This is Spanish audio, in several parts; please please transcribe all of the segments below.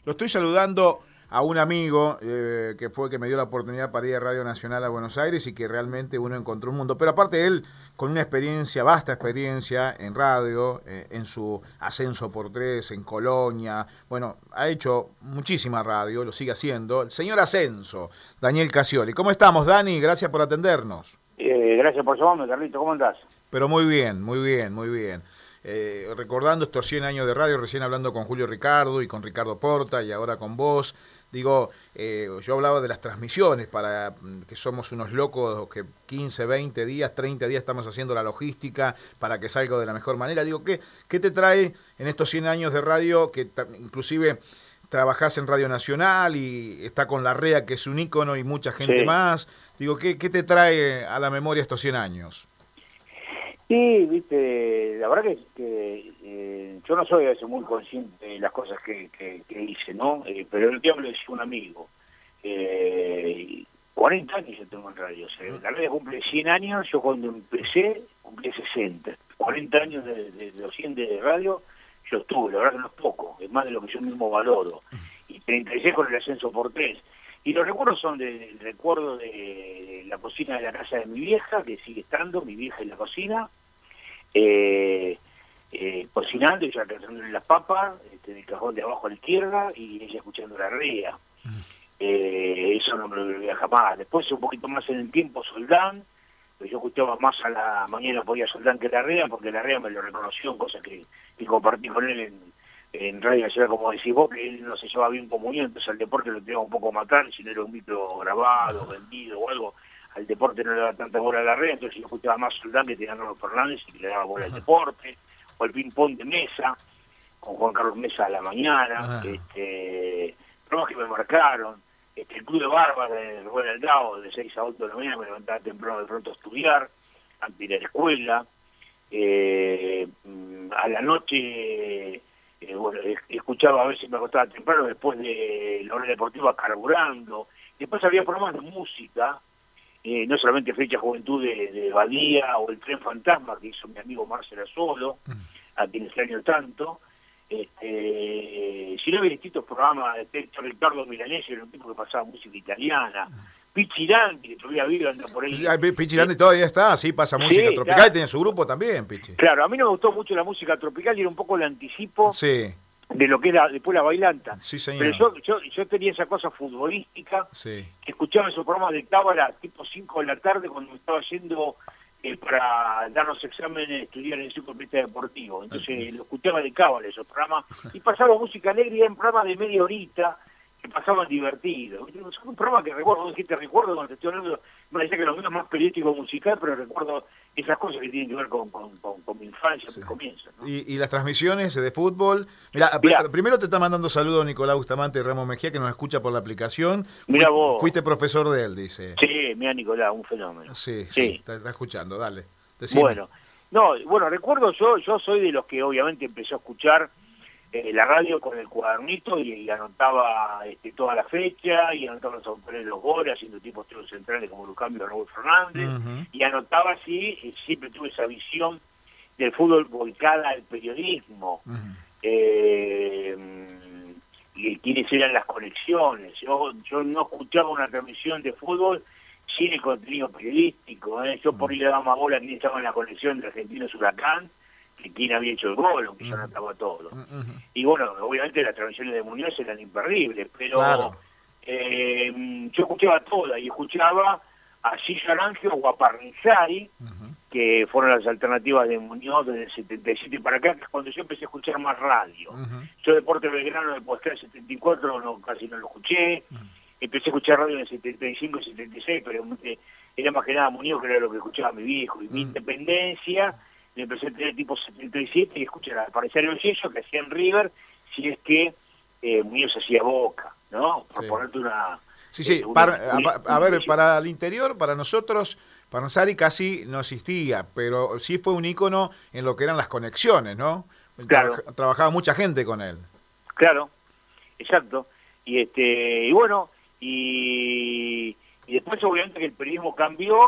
Lo estoy saludando a un amigo que fue que me dio la oportunidad para ir a Radio Nacional a Buenos Aires y que realmente uno encontró un mundo. Pero aparte él, con una experiencia, vasta experiencia en radio, en su ascenso por tres, en Colonia, bueno, ha hecho muchísima radio, lo sigue haciendo. El señor Ascenso, Daniel Casioli. ¿Cómo estamos, Dani? Gracias por atendernos. Gracias por llamarme, Carlito. ¿Cómo andás? Pero muy bien, muy bien, muy bien. Recordando estos 100 años de radio, recién hablando con Julio Ricardo y con Ricardo Porta y ahora con vos, digo, yo hablaba de las transmisiones, para que somos unos locos que 15, 20 días, 30 días estamos haciendo la logística para que salga de la mejor manera. Digo, ¿qué te trae en estos 100 años de radio, que inclusive trabajás en Radio Nacional y está con la REA, que es un ícono, y mucha gente más? Digo, ¿qué te trae a la memoria estos 100 años? Sí, viste, la verdad que yo no soy a veces muy consciente de las cosas que hice, ¿no? Pero el día me lo decía un amigo. 40 años yo tengo en radio. O sea, la radio cumple 100 años, yo cuando empecé cumplí 60. 40 años de docente de radio yo estuve, la verdad que no es poco, es más de lo que yo mismo valoro. Y 36 con el ascenso por 3. Y los recuerdos son del recuerdo de la cocina de la casa de mi vieja, que sigue estando, mi vieja en la cocina, cocinando, ella cazándole las papas, en el cajón de abajo a la izquierda, y ella escuchando la REA. Eso no me lo olvidé jamás. Después, un poquito más en el tiempo, Soldán, pero yo escuchaba más a la mañana, podía Soldán que la REA, porque la REA me lo reconoció en cosas que compartí con él en Radio Nacional, como decís vos, que él no se llevaba bien como yo, entonces al deporte lo tenía un poco a matar, si no era un micro grabado, vendido o algo, al deporte no le daba tanta bola a la red, entonces yo escuchaba más Soldán que tenía Carlos Fernández y que le daba bola al deporte, o el ping-pong de mesa, con Juan Carlos Mesa a la mañana, programas que me marcaron, el Club de Barbas de Rubén Aldao, de 6 a 8 de la mañana, me levantaba temprano de pronto a estudiar, antes de ir a la escuela, a la noche... bueno, escuchaba, a veces me acostaba temprano después de la hora deportiva carburando. Después había programas de música, no solamente Fecha Juventud de Badía o El Tren Fantasma, que hizo mi amigo Marcelo Solo, a quien extraño tanto. Si no, había distintos programas de Ricardo Milanese, era un tipo que pasaba música italiana. Pichirandi, que todavía vive, anda por ahí. Pichirandi todavía está, sí, pasa música tropical, claro. Tenía su grupo también, Pichi. Claro, a mí no me gustó mucho la música tropical y era un poco el anticipo de lo que era después la bailanta. Sí, señor. Pero yo tenía esa cosa futbolística, que escuchaba esos programas de cábala tipo 5 de la tarde cuando me estaba yendo para dar los exámenes, estudiar en el psicoterapeuta deportivo. Entonces lo escuchaba de cábala esos programas y pasaba música alegre, era un programa de media horita, que pasaban divertidos. Es un programa que recuerdo, recuerdo cuando te estoy hablando, me parece que lo mío es más periodístico musical, pero recuerdo esas cosas que tienen que ver con mi infancia, mi comienzo, ¿no? ¿Y las transmisiones de fútbol? Mirá, primero te está mandando saludos Nicolás Bustamante y Ramos Mejía, que nos escucha por la aplicación. Mirá vos. Fuiste profesor de él, dice. Sí, mira Nicolás, un fenómeno. Sí. Está escuchando, dale. Decime. Bueno, recuerdo, yo soy de los que obviamente empezó a escuchar la radio con el cuadernito y anotaba toda la fecha y anotaba los autores de los goles, haciendo tipos tiros centrales como Lucambio o Raúl Fernández, y anotaba así, siempre tuve esa visión del fútbol volcada al periodismo, y quiénes eran las conexiones. Yo no escuchaba una transmisión de fútbol sin el contenido periodístico, yo por ahí le daba más bola a quien estaba en la conexión de Argentinos Huracán, que quién había hecho el gol, aunque yo anotaba todo. Y bueno, obviamente las transmisiones de Muñoz eran imperdibles, pero yo escuchaba todas, y escuchaba a Gillo Arangio o a Parnizari, que fueron las alternativas de Muñoz desde el 77 para acá, que es cuando yo empecé a escuchar más radio. Yo Deporte Belgrano del Postal del 74 casi no lo escuché, empecé a escuchar radio en el 75 y 76, pero era más que nada Muñoz, que era lo que escuchaba mi viejo, y mi Independencia le empecé a tener tipo 77 y escuchar a Parnizari o Gillo, que hacían River, si es que Muñoz hacía Boca, ¿no? Por ponerte una... a ver, para el interior, para nosotros, Parnizari casi no existía, pero sí fue un ícono en lo que eran las conexiones, ¿no? Claro. Trabajaba mucha gente con él. Claro, exacto. Y bueno, y después obviamente que el periodismo cambió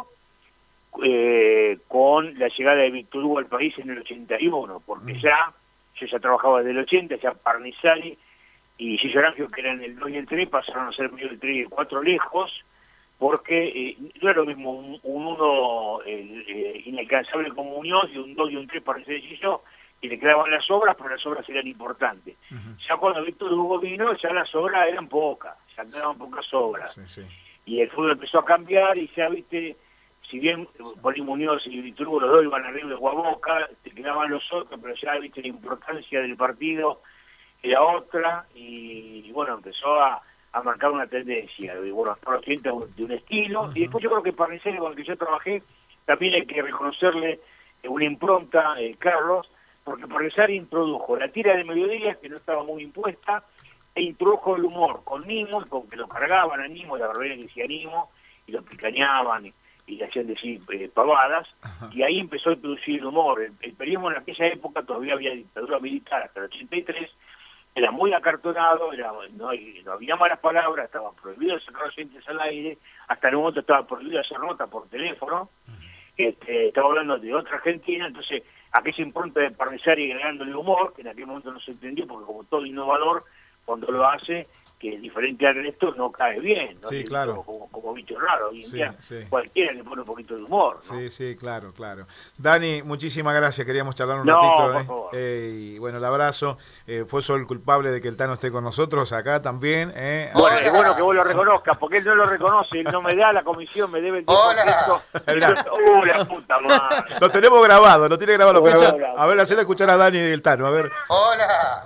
con la llegada de Víctor Hugo al país en el 81, porque yo ya trabajaba desde el 80, ya Parnizari y Gillo Arangio, que eran el 2 y el 3, pasaron a ser medio el 3 y el 4 lejos, porque no era lo mismo un 1 inalcanzable como Muñoz y un 2 y un 3 para ese Gillo, y le quedaban las obras, pero las obras eran importantes. Ya cuando Víctor Hugo vino, ya las obras eran pocas, ya quedaban pocas obras. Y el fútbol empezó a cambiar y ya, viste, si bien Poli Muñoz y Víctor Hugo los dos iban arriba de Guaboca, te quedaban los otros, pero ya, viste, la importancia del partido era otra, y bueno, empezó a marcar una tendencia, y bueno, hasta los de un estilo, y después yo creo que Parniciani, con el que yo trabajé, también hay que reconocerle una impronta, Carlos, porque Parniciani introdujo la tira de mediodía, que no estaba muy impuesta, e introdujo el humor con Nimo, con que lo cargaban a Nimo, la verdad que decía Nimo, y lo picañaban, y le hacían decir pavadas, y ahí empezó a introducir el humor. El periodismo en aquella época todavía había dictadura militar hasta el 83, era muy acartonado, no había malas palabras, estaba prohibido sacar oyentes al aire, hasta en un momento estaba prohibido hacer nota por teléfono, estaba hablando de otra Argentina, entonces aquella impronta de Parniciani agregándole humor, que en aquel momento no se entendió, porque como todo innovador, cuando lo hace, que es diferente al resto, no cae bien, ¿no? Sí, claro. Como bicho raro, hoy en día cualquiera le pone un poquito de humor, ¿no? Sí, claro. Dani, muchísimas gracias, queríamos charlar un ratito. Por favor. Y bueno, el abrazo, fue solo el culpable de que el Tano esté con nosotros acá también. Bueno, es bueno que vos lo reconozcas, porque él no lo reconoce, él no me da la comisión, me debe el 10%. La puta madre. Lo tenemos grabado, lo tiene grabado. Pero a ver, hacele escuchar a Dani y el Tano, a ver. Hola,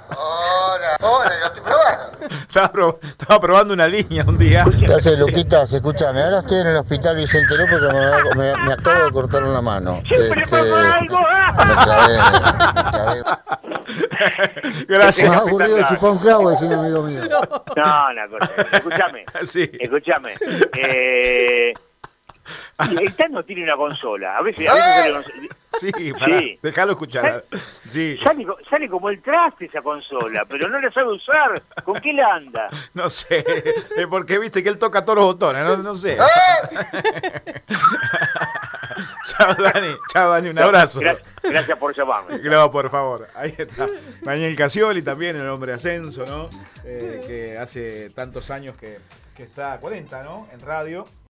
lo estoy probando. Estaba probando una línea un día. ¿Qué haces, Luquitas? Escúchame, ahora estoy en el hospital Vicente López porque me acabo de cortar una mano. ¡Siempre pasa algo! Me clavé. Gracias. Me ha aburrido chupar un clavo, es un amigo mío. No, escúchame. Sí. Escúchame. El Tano tiene una consola. A veces Sí, déjalo escuchar. Sí. Sale como el traste esa consola, pero no la sabe usar. ¿Con qué la anda? No sé, porque viste que él toca todos los botones, no sé. Chao Dani, un abrazo. Gracias por llamarme. No, por favor. Ahí está. Daniel Casioli también, el hombre Ascenso, ¿no? Que hace tantos años que está, 40, ¿no? En radio.